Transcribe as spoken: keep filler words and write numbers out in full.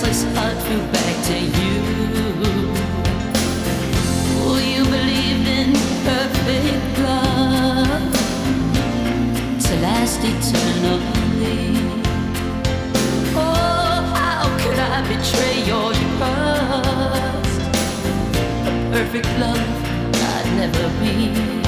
restless heart flew back to you. Oh, you believed in perfect love to last eternally. Oh, how could I betray your trust? A perfect love I'd never be.